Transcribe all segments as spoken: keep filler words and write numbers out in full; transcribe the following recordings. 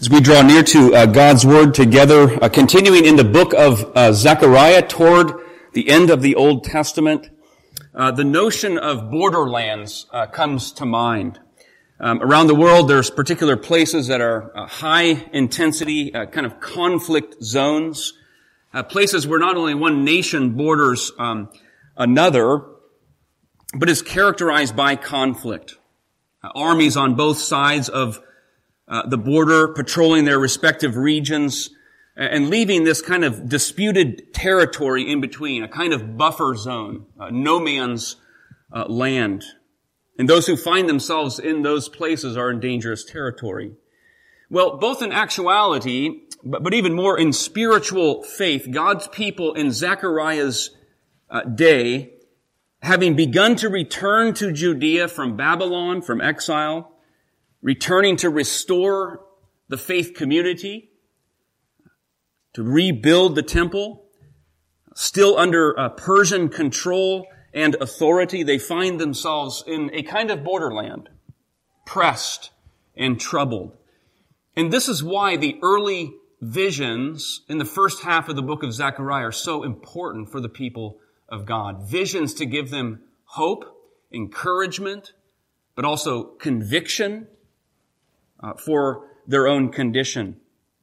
As we draw near to uh, God's Word together, uh, continuing in the book of uh, Zechariah toward the end of the Old Testament, uh, the notion of borderlands uh, comes to mind. Um, around the world, there's particular places that are uh, high intensity, uh, kind of conflict zones, uh, places where not only one nation borders um, another, but is characterized by conflict. Uh, armies on both sides of Uh, the border, patrolling their respective regions, and leaving this kind of disputed territory in between, a kind of buffer zone, uh, no man's uh, land. And those who find themselves in those places are in dangerous territory. Well, both in actuality, but, but even more in spiritual faith, God's people in Zechariah's uh, day, having begun to return to Judea from Babylon, from exile, returning to restore the faith community, to rebuild the temple, still under uh, Persian control and authority, they find themselves in a kind of borderland, pressed and troubled. And this is why the early visions in the first half of the book of Zechariah are so important for the people of God. Visions to give them hope, encouragement, but also conviction, Uh, for their own condition.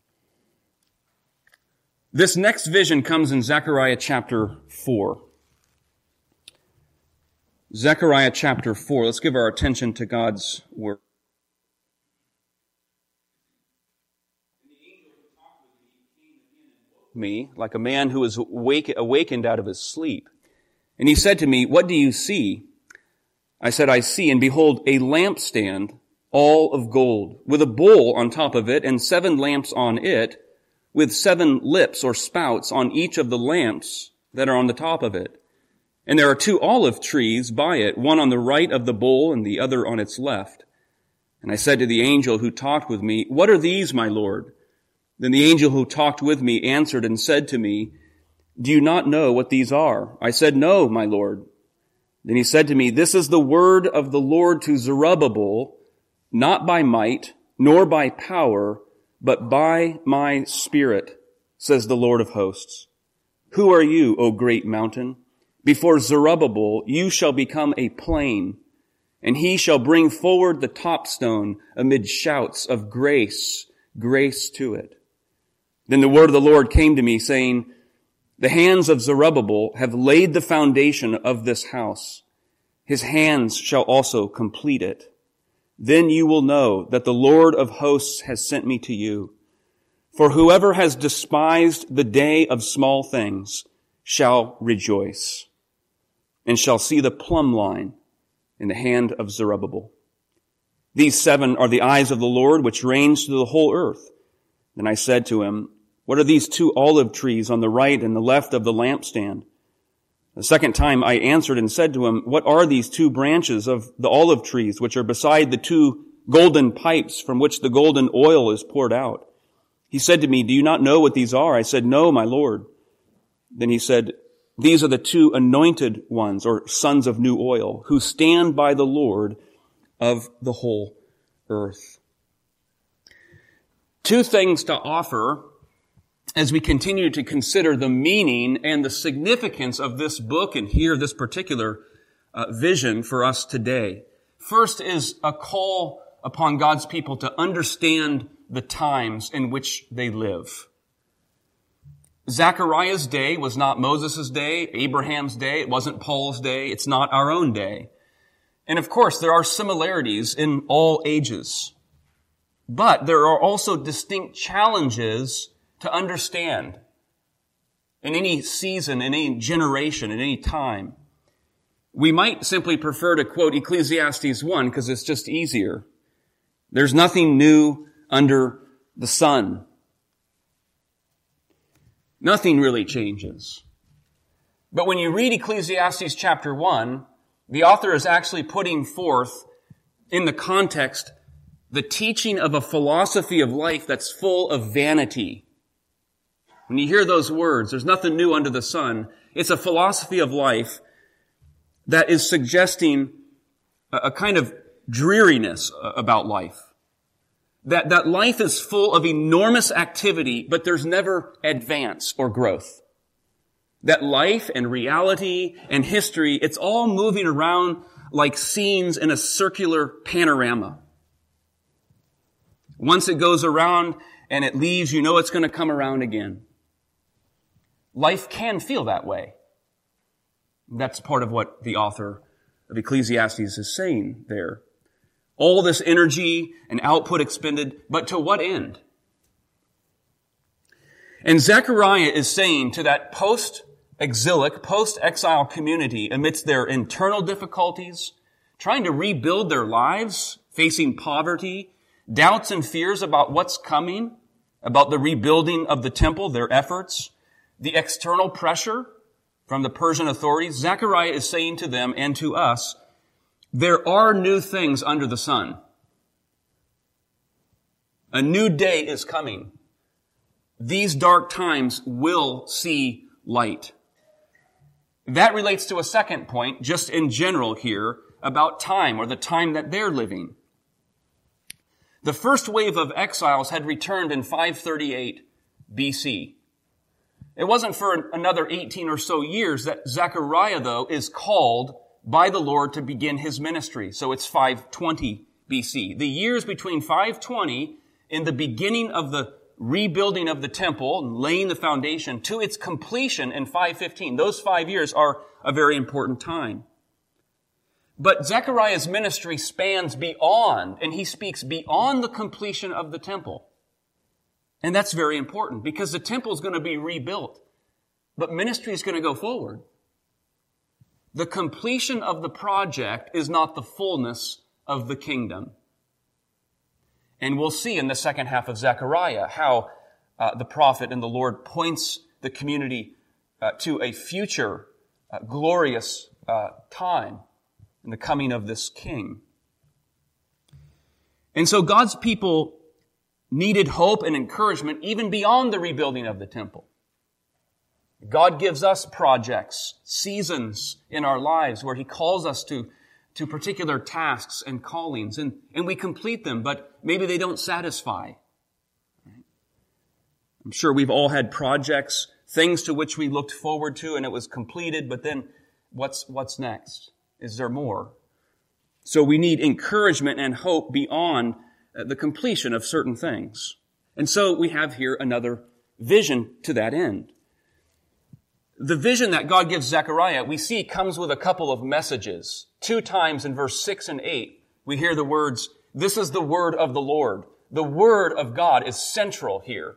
This next vision comes in Zechariah chapter four. Zechariah chapter four. Let's give our attention to God's word. Me, like a man who is awake, awakened out of his sleep. And he said to me, "What do you see?" I said, "I see, and behold, a lampstand, all of gold, with a bowl on top of it and seven lamps on it, with seven lips or spouts on each of the lamps that are on the top of it. And there are two olive trees by it, one on the right of the bowl and the other on its left. And I said to the angel who talked with me, 'What are these, my Lord?' Then the angel who talked with me answered and said to me, 'Do you not know what these are?' I said, 'No, my Lord.' Then he said to me, 'This is the word of the Lord to Zerubbabel, not by might, nor by power, but by my Spirit, says the Lord of hosts. Who are you, O great mountain? Before Zerubbabel you shall become a plain, and he shall bring forward the top stone amid shouts of grace, grace to it.' Then the word of the Lord came to me, saying, 'The hands of Zerubbabel have laid the foundation of this house. His hands shall also complete it. Then you will know that the Lord of hosts has sent me to you. For whoever has despised the day of small things shall rejoice, and shall see the plumb line in the hand of Zerubbabel. These seven are the eyes of the Lord, which reigns through the whole earth.' Then I said to him, 'What are these two olive trees on the right and the left of the lampstand?' The second time I answered and said to him, 'What are these two branches of the olive trees which are beside the two golden pipes from which the golden oil is poured out?' He said to me, 'Do you not know what these are?' I said, 'No, my Lord.' Then he said, 'These are the two anointed ones, or sons of new oil, who stand by the Lord of the whole earth.'" Two things to offer as we continue to consider the meaning and the significance of this book and hear this particular uh, vision for us today. First is a call upon God's people to understand the times in which they live. Zechariah's day was not Moses' day, Abraham's day, it wasn't Paul's day, it's not our own day. And of course, there are similarities in all ages. But there are also distinct challenges to understand in any season, in any generation, in any time. We might simply prefer to quote Ecclesiastes one because it's just easier. There's nothing new under the sun. Nothing really changes. But when you read Ecclesiastes chapter one, the author is actually putting forth in the context the teaching of a philosophy of life that's full of vanity. When you hear those words, there's nothing new under the sun. It's a philosophy of life that is suggesting a kind of dreariness about life. That, that life is full of enormous activity, but there's never advance or growth. That life and reality and history, it's all moving around like scenes in a circular panorama. Once it goes around and it leaves, you know it's going to come around again. Life can feel that way. That's part of what the author of Ecclesiastes is saying there. All this energy and output expended, but to what end? And Zechariah is saying to that post-exilic, post-exile community amidst their internal difficulties, trying to rebuild their lives, facing poverty, doubts and fears about what's coming, about the rebuilding of the temple, their efforts, the external pressure from the Persian authorities, Zechariah is saying to them and to us, there are new things under the sun. A new day is coming. These dark times will see light. That relates to a second point, just in general here, about time, or the time that they're living. The first wave of exiles had returned in five thirty-eight B C. It wasn't for another eighteen or so years that Zechariah, though, is called by the Lord to begin his ministry. So it's five twenty B C. The years between five twenty in the beginning of the rebuilding of the temple and laying the foundation to its completion in five fifteen, those five years are a very important time. But Zechariah's ministry spans beyond, and he speaks beyond the completion of the temple. And that's very important because the temple is going to be rebuilt, but ministry is going to go forward. The completion of the project is not the fullness of the kingdom. And we'll see in the second half of Zechariah how uh, the prophet and the Lord points the community uh, to a future uh, glorious uh, time in the coming of this king. And so God's people needed hope and encouragement even beyond the rebuilding of the temple. God gives us projects, seasons in our lives where he calls us to, to particular tasks and callings, and, and we complete them, but maybe they don't satisfy. I'm sure we've all had projects, things to which we looked forward to, and it was completed, but then what's, what's next? Is there more? So we need encouragement and hope beyond the completion of certain things. And so we have here another vision to that end. The vision that God gives Zechariah, we see, comes with a couple of messages. Two times in verse six and eight, we hear the words, "This is the word of the Lord." The word of God is central here.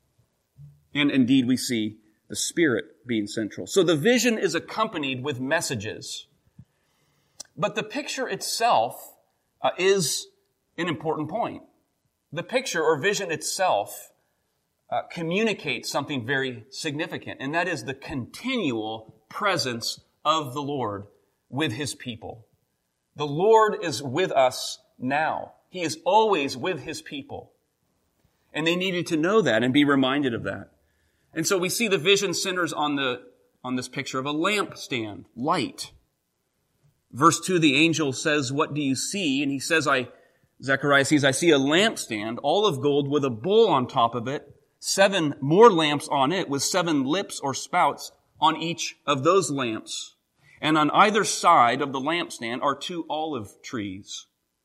And indeed, we see the Spirit being central. So the vision is accompanied with messages. But the picture itself uh, is an important point. The picture or vision itself uh, communicates something very significant, and that is the continual presence of the Lord with his people. The Lord is with us now. He is always with his people. And they needed to know that and be reminded of that. And so we see the vision centers on the on this picture of a lampstand, light. Verse two, the angel says, "What do you see?" And he says, I, Zechariah sees, "I see a lampstand, all of gold, with a bowl on top of it, seven more lamps on it, with seven lips or spouts on each of those lamps. And on either side of the lampstand are two olive trees."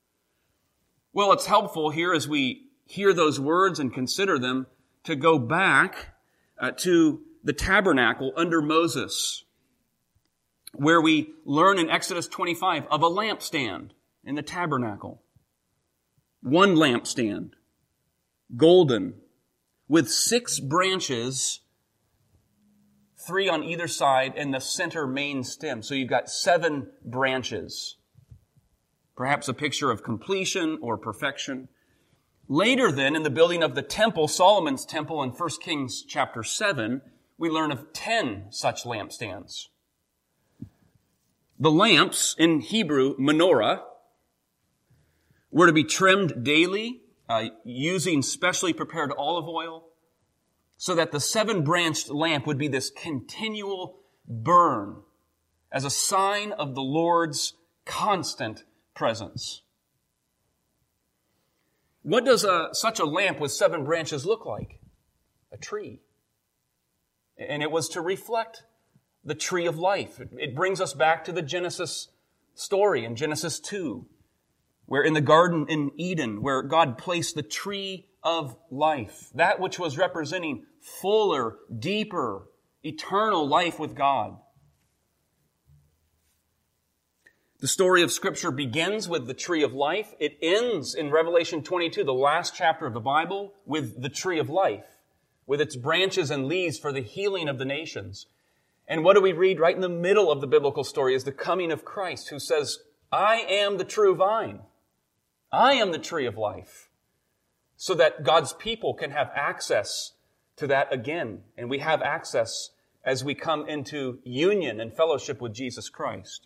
Well, it's helpful here as we hear those words and consider them to go back uh, to the tabernacle under Moses, where we learn in Exodus twenty-five of a lampstand in the tabernacle. One lampstand, golden, with six branches, three on either side, and the center main stem. So you've got seven branches. Perhaps a picture of completion or perfection. Later then, in the building of the temple, Solomon's temple in First Kings chapter seven, we learn of ten such lampstands. The lamps, in Hebrew, menorah, were to be trimmed daily, uh, using specially prepared olive oil, so that the seven-branched lamp would be this continual burn as a sign of the Lord's constant presence. What does a, such a lamp with seven branches look like? A tree. And it was to reflect the tree of life. It brings us back to the Genesis story in Genesis two, where in the garden in Eden, where God placed the tree of life, that which was representing fuller, deeper, eternal life with God. The story of Scripture begins with the tree of life. It ends in Revelation twenty-two, the last chapter of the Bible, with the tree of life, with its branches and leaves for the healing of the nations. And what do we read right in the middle of the biblical story is the coming of Christ, who says, I am the true vine. I am the tree of life. So that God's people can have access to that again. And we have access as we come into union and fellowship with Jesus Christ.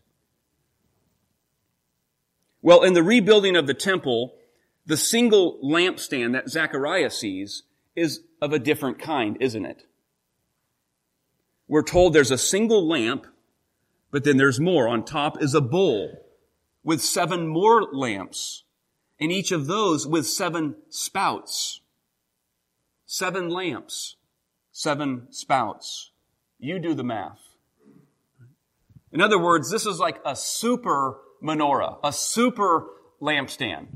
Well, in the rebuilding of the temple, the single lampstand that Zechariah sees is of a different kind, isn't it? We're told there's a single lamp, but then there's more. On top is a bowl with seven more lamps, and each of those with seven spouts. Seven lamps, seven spouts. You do the math. In other words, this is like a super menorah, a super lampstand.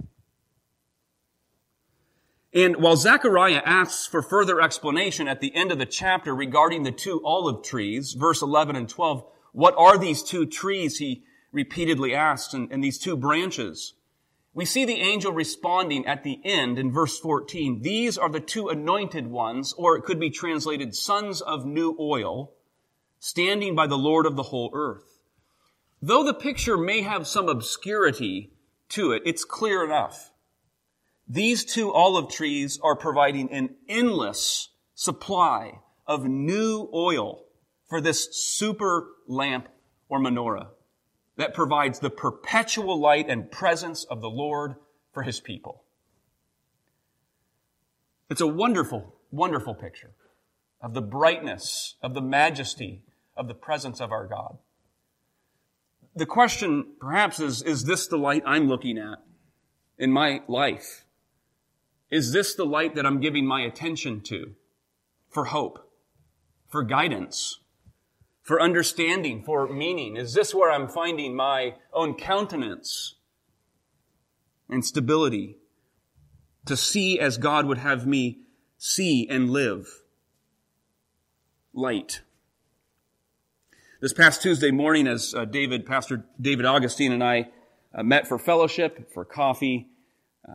And while Zechariah asks for further explanation at the end of the chapter regarding the two olive trees, verse eleven and twelve, what are these two trees, he repeatedly asks, and, and these two branches? We see the angel responding at the end in verse fourteen. These are the two anointed ones, or it could be translated sons of new oil, standing by the Lord of the whole earth. Though the picture may have some obscurity to it, it's clear enough. These two olive trees are providing an endless supply of new oil for this super lamp or menorah that provides the perpetual light and presence of the Lord for His people. It's a wonderful, wonderful picture of the brightness, of the majesty, of the presence of our God. The question, perhaps, is, is this the light I'm looking at in my life? Is this the light that I'm giving my attention to for hope, for guidance, for understanding, for meaning? Is this where I'm finding my own countenance and stability to see as God would have me see and live? Light. This past Tuesday morning, as uh, David, Pastor David Augustine and I uh, met for fellowship, for coffee, uh,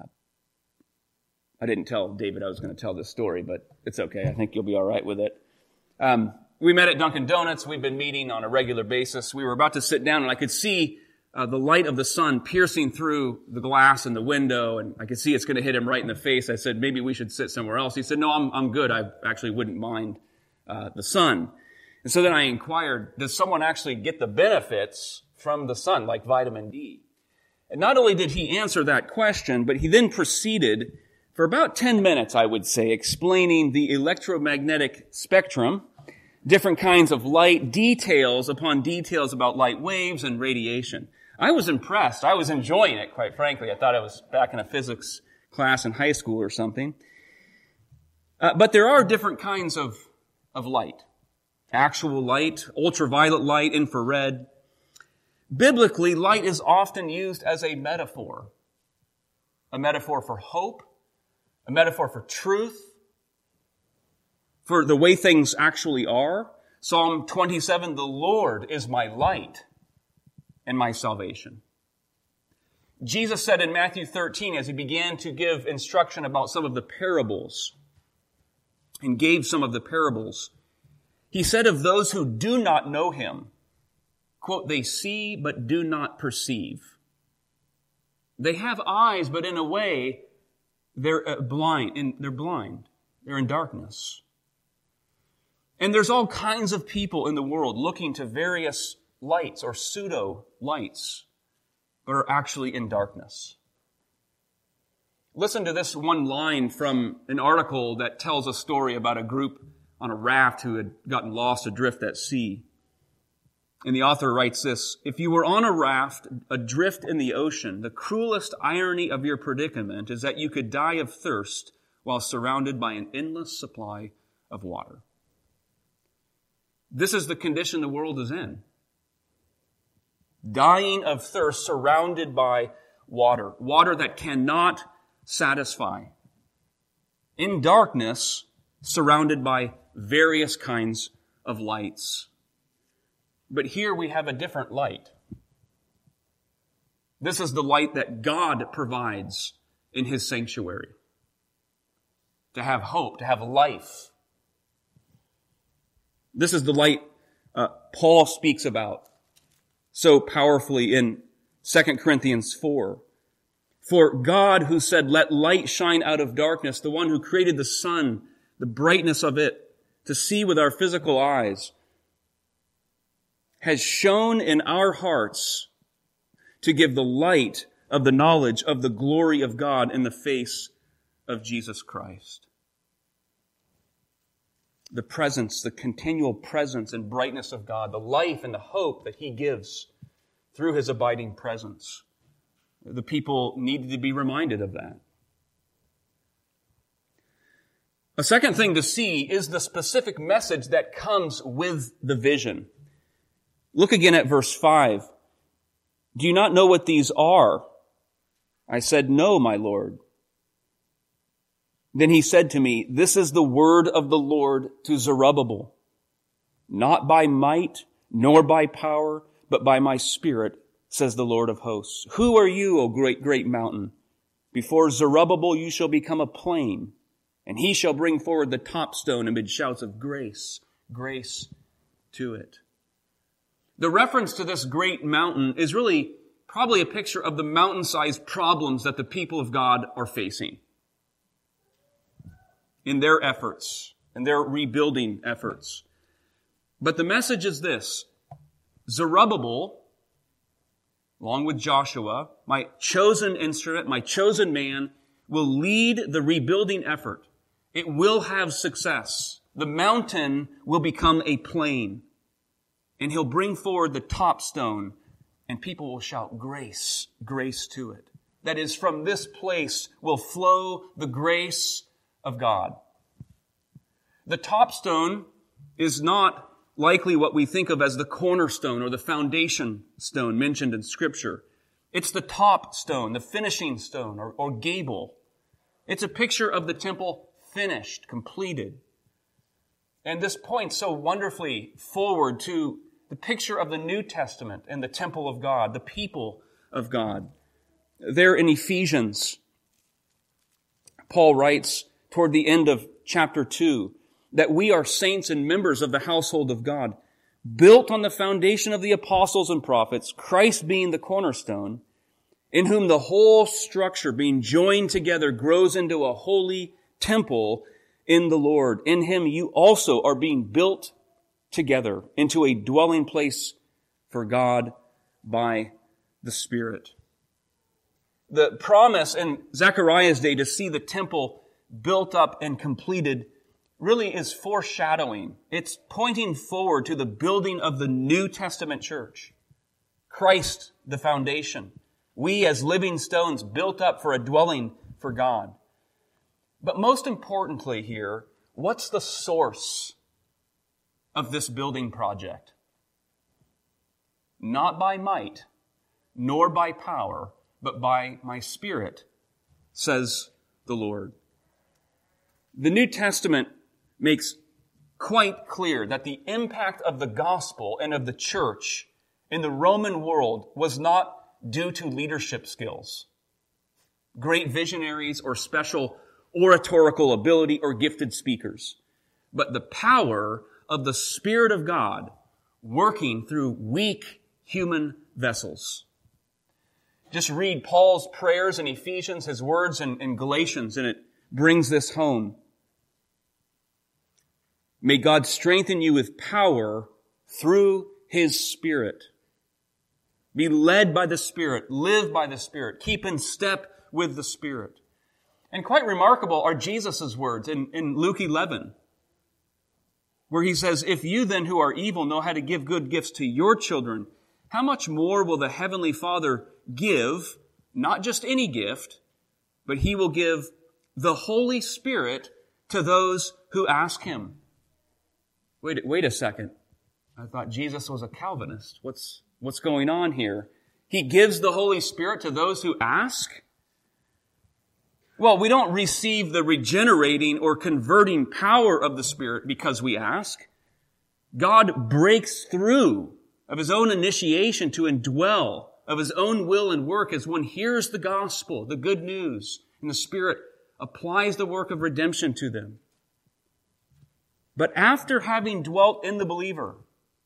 I didn't tell David I was going to tell this story, but it's okay. I think you'll be all right with it. Um, we met at Dunkin' Donuts. We've been meeting on a regular basis. We were about to sit down, and I could see uh, the light of the sun piercing through the glass in the window, and I could see it's going to hit him right in the face. I said, maybe we should sit somewhere else. He said, no, I'm, I'm good. I actually wouldn't mind uh, the sun. And so then I inquired, does someone actually get the benefits from the sun, like vitamin D? And not only did he answer that question, but he then proceeded for about ten minutes, I would say, explaining the electromagnetic spectrum, different kinds of light, details upon details about light waves and radiation. I was impressed. I was enjoying it, quite frankly. I thought I was back in a physics class in high school or something. Uh, but there are different kinds of, of light. Actual light, ultraviolet light, infrared. Biblically, light is often used as a metaphor. A metaphor for hope, a metaphor for truth, for the way things actually are. Psalm twenty-seven, the Lord is my light and my salvation. Jesus said in Matthew thirteen, as he began to give instruction about some of the parables, and gave some of the parables, he said of those who do not know him, quote, they see but do not perceive. They have eyes, but in a way, they're uh, blind. And they're blind. They're in darkness. And there's all kinds of people in the world looking to various lights or pseudo lights, but are actually in darkness. Listen to this one line from an article that tells a story about a group on a raft who had gotten lost adrift at sea. And the author writes this, if you were on a raft adrift in the ocean, the cruelest irony of your predicament is that you could die of thirst while surrounded by an endless supply of water. This is the condition the world is in. Dying of thirst surrounded by water. Water that cannot satisfy. In darkness, surrounded by various kinds of lights. But here we have a different light. This is the light that God provides in His sanctuary. To have hope, to have life. This is the light uh, Paul speaks about so powerfully in Second Corinthians four. For God, who said, let light shine out of darkness, the one who created the sun, the brightness of it, to see with our physical eyes, has shone in our hearts to give the light of the knowledge of the glory of God in the face of Jesus Christ. The presence, the continual presence and brightness of God, the life and the hope that He gives through His abiding presence. The people needed to be reminded of that. A second thing to see is the specific message that comes with the vision. Look again at verse five. Do you not know what these are? I said, no, my Lord. Then he said to me, this is the word of the Lord to Zerubbabel. Not by might, nor by power, but by my Spirit, says the Lord of hosts. Who are you, O great, great mountain? Before Zerubbabel you shall become a plain, and he shall bring forward the top stone amid shouts of grace, grace to it. The reference to this great mountain is really probably a picture of the mountain-sized problems that the people of God are facing in their efforts, in their rebuilding efforts. But the message is this: Zerubbabel, along with Joshua, my chosen instrument, my chosen man, will lead the rebuilding effort. It will have success. The mountain will become a plain. And he'll bring forward the top stone, and people will shout grace, grace to it. That is, from this place will flow the grace of God. The top stone is not likely what we think of as the cornerstone or the foundation stone mentioned in Scripture. It's the top stone, the finishing stone, or, or gable. It's a picture of the temple finished, completed. And this points so wonderfully forward to the picture of the New Testament and the temple of God, the people of God. There in Ephesians, Paul writes toward the end of chapter two that we are saints and members of the household of God, built on the foundation of the apostles and prophets, Christ being the cornerstone, in whom the whole structure being joined together grows into a holy temple in the Lord. In Him you also are being built together into a dwelling place for God by the Spirit. The promise in Zechariah's day to see the temple built up and completed really is foreshadowing. It's pointing forward to the building of the New Testament church. Christ, the foundation. We as living stones built up for a dwelling for God. But most importantly here, what's the source of this building project? Not by might, nor by power, but by my Spirit, says the Lord. The New Testament makes quite clear that the impact of the gospel and of the church in the Roman world was not due to leadership skills, great visionaries, or special oratorical ability or gifted speakers, but the power of the Spirit of God working through weak human vessels. Just read Paul's prayers in Ephesians, his words in, in Galatians, and it brings this home. May God strengthen you with power through His Spirit. Be led by the Spirit. Live by the Spirit. Keep in step with the Spirit. And quite remarkable are Jesus' words in, in Luke eleven, where he says, if you then who are evil know how to give good gifts to your children, how much more will the Heavenly Father give, not just any gift, but he will give the Holy Spirit to those who ask him. Wait, wait a second. I thought Jesus was a Calvinist. What's, what's going on here? He gives the Holy Spirit to those who ask? Well, we don't receive the regenerating or converting power of the Spirit because we ask. God breaks through of his own initiation to indwell of his own will and work as one hears the gospel, the good news, and the Spirit applies the work of redemption to them. But after having dwelt in the believer,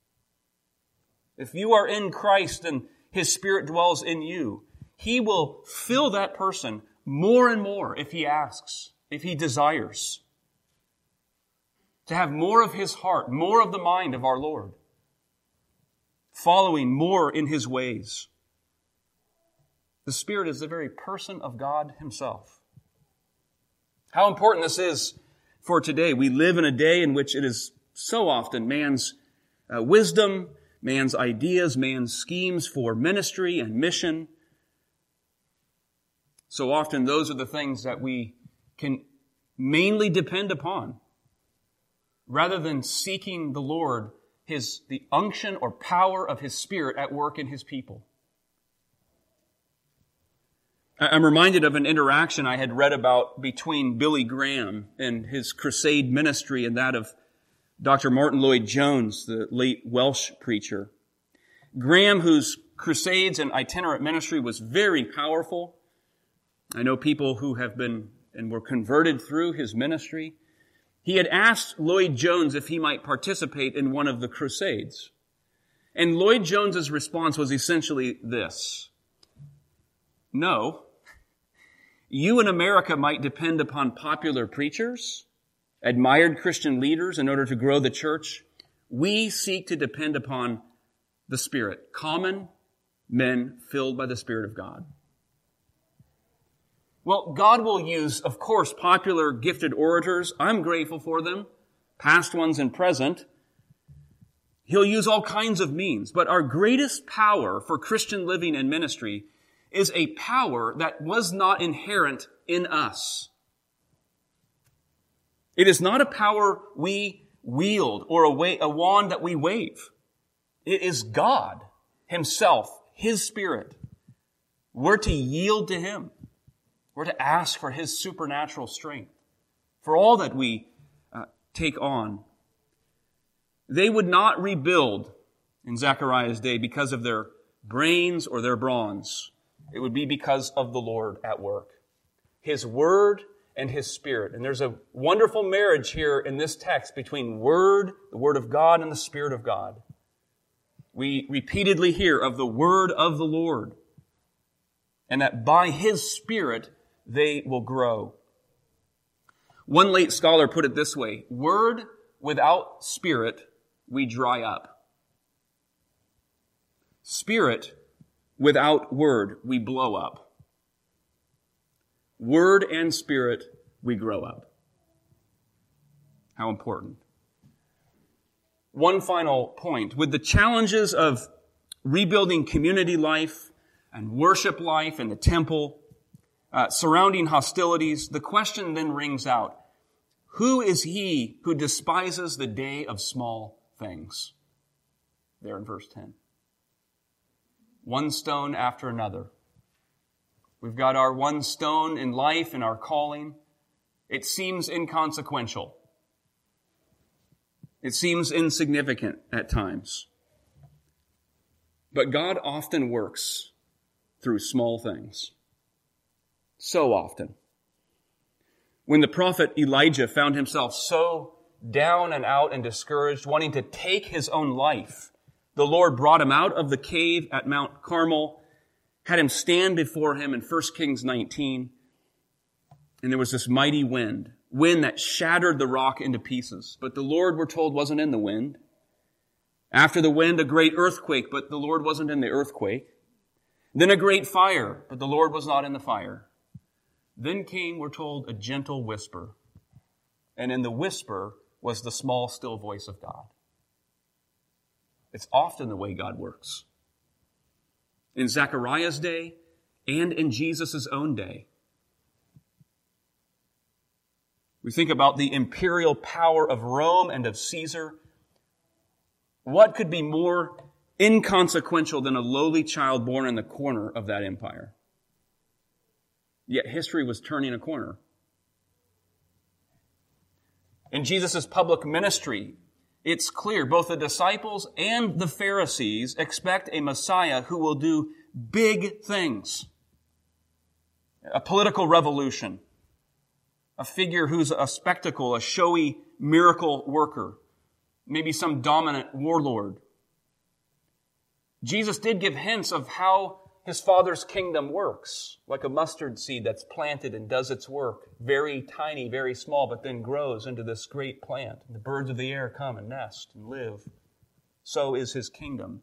if you are in Christ and his Spirit dwells in you, he will fill that person more and more if he asks, if he desires to have more of his heart, more of the mind of our Lord, following more in his ways. The Spirit is the very person of God himself. How important this is for today. We live in a day in which it is so often man's uh, wisdom, man's ideas, man's schemes for ministry and mission. So often those are the things that we can mainly depend upon, rather than seeking the Lord, his, the unction or power of his Spirit at work in his people. I'm reminded of an interaction I had read about between Billy Graham and his crusade ministry and that of Doctor Martin Lloyd-Jones, the late Welsh preacher. Graham, whose crusades and itinerant ministry was very powerful. I know people who have been and were converted through his ministry. He had asked Lloyd-Jones if he might participate in one of the crusades. And Lloyd-Jones's response was essentially this: no. You in America might depend upon popular preachers, admired Christian leaders in order to grow the church. We seek to depend upon the Spirit, common men filled by the Spirit of God. Well, God will use, of course, popular gifted orators. I'm grateful for them, past ones and present. He'll use all kinds of means, but our greatest power for Christian living and ministry is a power that was not inherent in us. It is not a power we wield or a, wa- a wand that we wave. It is God himself, his Spirit. We're to yield to him. We're to ask for his supernatural strength for all that we uh, take on. They would not rebuild in Zechariah's day because of their brains or their bronze. It would be because of the Lord at work. His Word and his Spirit. And there's a wonderful marriage here in this text between Word, the Word of God, and the Spirit of God. We repeatedly hear of the Word of the Lord, and that by his Spirit they will grow. One late scholar put it this way: word without Spirit, we dry up. Spirit without word, we blow up. Word and Spirit, we grow up. How important. One final point. With the challenges of rebuilding community life and worship life in the temple, uh, surrounding hostilities, the question then rings out: who is he who despises the day of small things? There in verse ten. One stone after another. We've got our one stone in life and our calling. It seems inconsequential. It seems insignificant at times. But God often works through small things. So often. When the prophet Elijah found himself so down and out and discouraged, wanting to take his own life, the Lord brought him out of the cave at Mount Carmel, had him stand before him in First Kings nineteen, and there was this mighty wind, wind that shattered the rock into pieces. But the Lord, we're told, wasn't in the wind. After the wind, a great earthquake, but the Lord wasn't in the earthquake. Then a great fire, but the Lord was not in the fire. Then came, we're told, a gentle whisper. And in the whisper, was the small, still voice of God. It's often the way God works. In Zechariah's day and in Jesus' own day. We think about the imperial power of Rome and of Caesar. What could be more inconsequential than a lowly child born in the corner of that empire? Yet history was turning a corner. In Jesus' public ministry, it's clear both the disciples and the Pharisees expect a Messiah who will do big things. A political revolution. A figure who's a spectacle, a showy miracle worker. Maybe some dominant warlord. Jesus did give hints of how His Father's kingdom works, like a mustard seed that's planted and does its work, very tiny, very small, but then grows into this great plant. The birds of the air come and nest and live. So is His kingdom.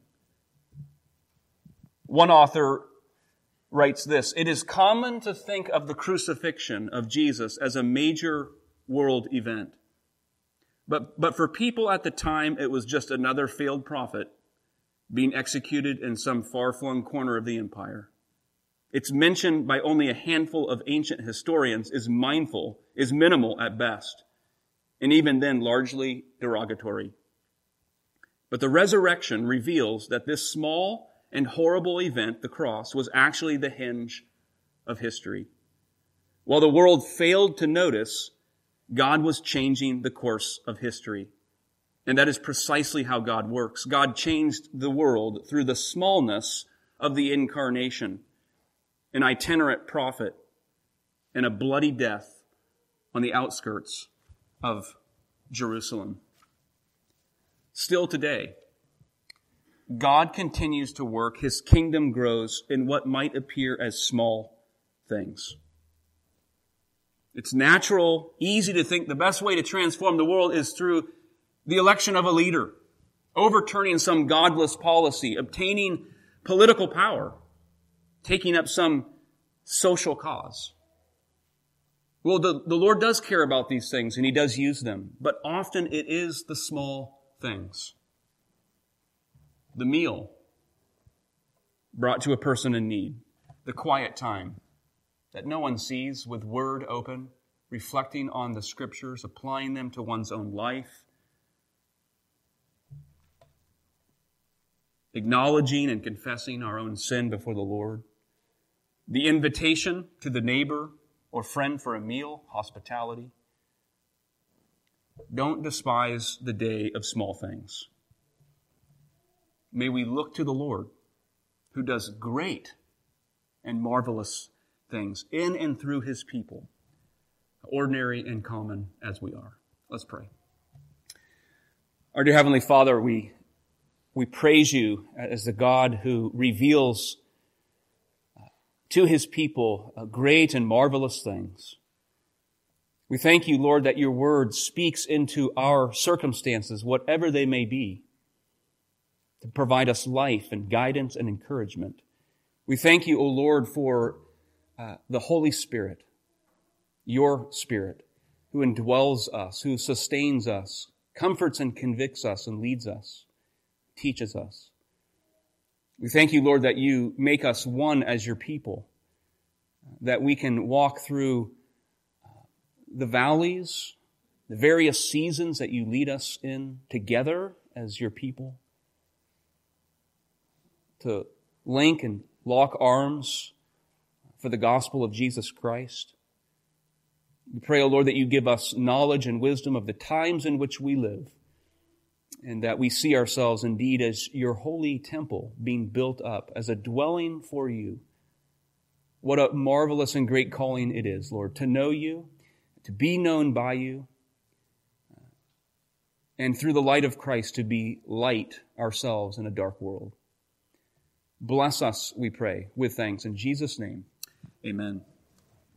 One author writes this, "It is common to think of the crucifixion of Jesus as a major world event. But, but for people at the time, it was just another failed prophet being executed in some far-flung corner of the empire. Its mention by only a handful of ancient historians is mindful, is minimal at best, and even then largely derogatory. But the resurrection reveals that this small and horrible event, the cross, was actually the hinge of history. While the world failed to notice, God was changing the course of history. And that is precisely how God works. God changed the world through the smallness of the incarnation, an itinerant prophet, and a bloody death on the outskirts of Jerusalem. Still today, God continues to work. His kingdom grows in what might appear as small things. It's natural, easy to think the best way to transform the world is through the election of a leader, overturning some godless policy, obtaining political power, taking up some social cause. Well, the, the Lord does care about these things, and He does use them, but often it is the small things. The meal brought to a person in need, the quiet time that no one sees, with word open, reflecting on the Scriptures, applying them to one's own life, acknowledging and confessing our own sin before the Lord, the invitation to the neighbor or friend for a meal, hospitality. Don't despise the day of small things. May we look to the Lord, who does great and marvelous things in and through His people, ordinary and common as we are. Let's pray. Our dear Heavenly Father, we We praise You as the God who reveals to His people great and marvelous things. We thank You, Lord, that Your word speaks into our circumstances, whatever they may be, to provide us life and guidance and encouragement. We thank You, O Lord, for uh, the Holy Spirit, Your Spirit, who indwells us, who sustains us, comforts and convicts us and leads us, teaches us. We thank You, Lord, that You make us one as Your people, that we can walk through the valleys, the various seasons that You lead us in together as Your people, to link and lock arms for the gospel of Jesus Christ. We pray, O Lord, that You give us knowledge and wisdom of the times in which we live, and that we see ourselves indeed as Your holy temple being built up as a dwelling for You. What a marvelous and great calling it is, Lord, to know You, to be known by You, and through the light of Christ to be light ourselves in a dark world. Bless us, we pray, with thanks. In Jesus' name, amen.